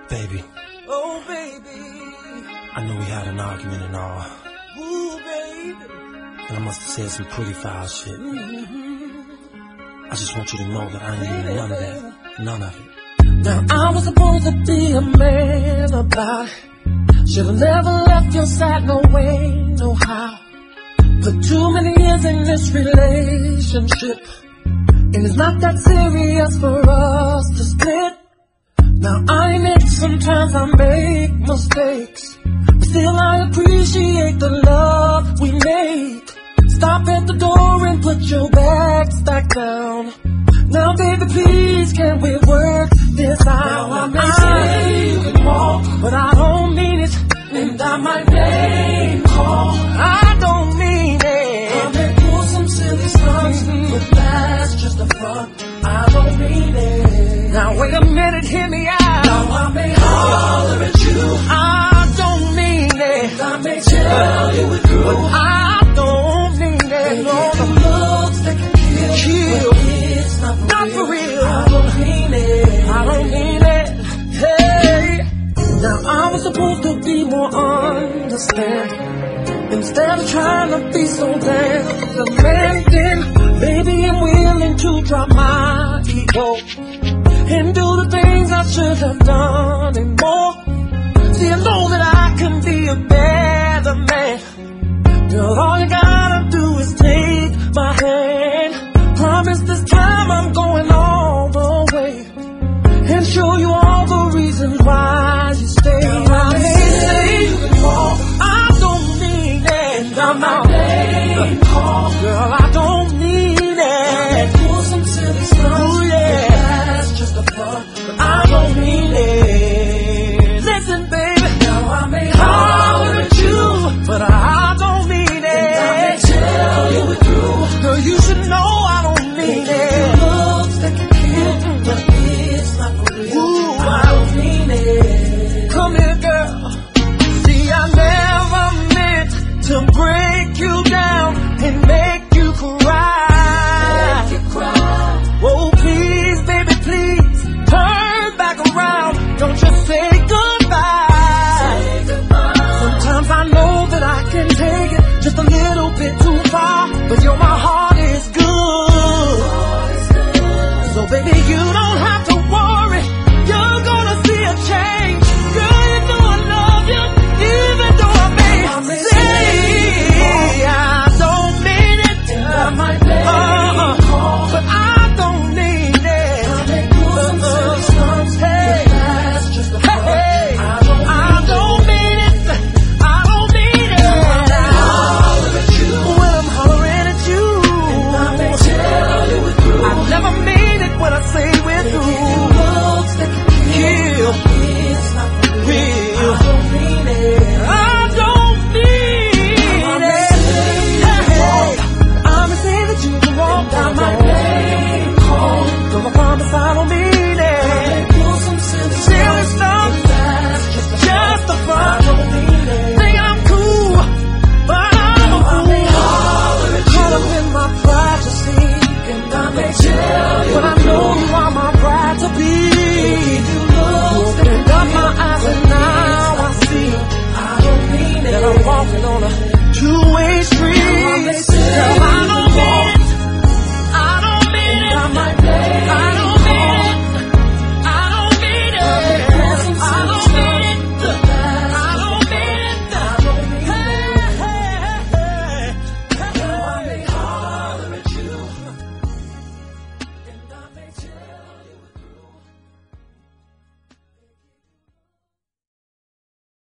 Baby. Oh, baby. I know we had an argument and all. Ooh, baby. And I must have said some pretty foul shit. I just want you to know that I ain't even none of that. None of it. Now I was supposed to be a man about it. Should've never left your side, no way, no how. Put too many years in this relationship, and it's not that serious for us to split. Now I admit sometimes I make mistakes, but still I appreciate the love we make. Stop at the door and put your bags back down. Now baby please, can we work this out? I may say you can walk, but I don't mean it, and I might name call. I don't mean it. I may pull some silly stunts, but that's just a front. I don't mean it. Now wait a minute, hear me out. Now I may holler at you. I don't mean it. I may tell you it's true, but I don't mean it. No, the looks that can kill, but it's not for real. I don't mean it. I don't mean it. Hey, now I was supposed to be more understanding, instead of trying to be so damn demanding. Baby, I'm willing to drop my ego and do the things I should have done and more. See, I know that I can be a better man. Girl, all you gotta do is take my hand. Promise this time I'm going all the way, and show you all the reasons why you stay. I may say you can walk, I don't mean it. I'm not playing call, girl, I don't mean it. Pull some silly stuff, ooh, yeah, that's just a front, but I don't mean it. Listen, baby, now I may holler at you, but I don't mean it. And I may tell you it's true, girl, you should know I don't mean it. Looks that can kill, but it's not for real. Ooh, I don't mean it. Come here, girl. See, I never meant to break you down and make you cry. Make you cry. Oh, please, baby, please, turn back around. Don't just say goodbye. Say goodbye. Sometimes I know that I can take it just a little bit too far, but your my heart is good. So baby, you don't have to worry, you're gonna see a change. Girl, you know I love you, even though I may say I don't mean it. I might but I don't mean it. Hey, hey, I don't mean it. I don't mean it. When I'm hollering at you, I may tell you it's true. I never mean it when I say we're through. Kill.